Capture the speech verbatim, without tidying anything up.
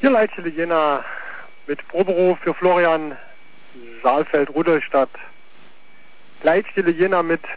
Hier Leitstelle Jena mit Proberuf für Florian Saalfeld, Rudolstadt. Leitstelle Jena mit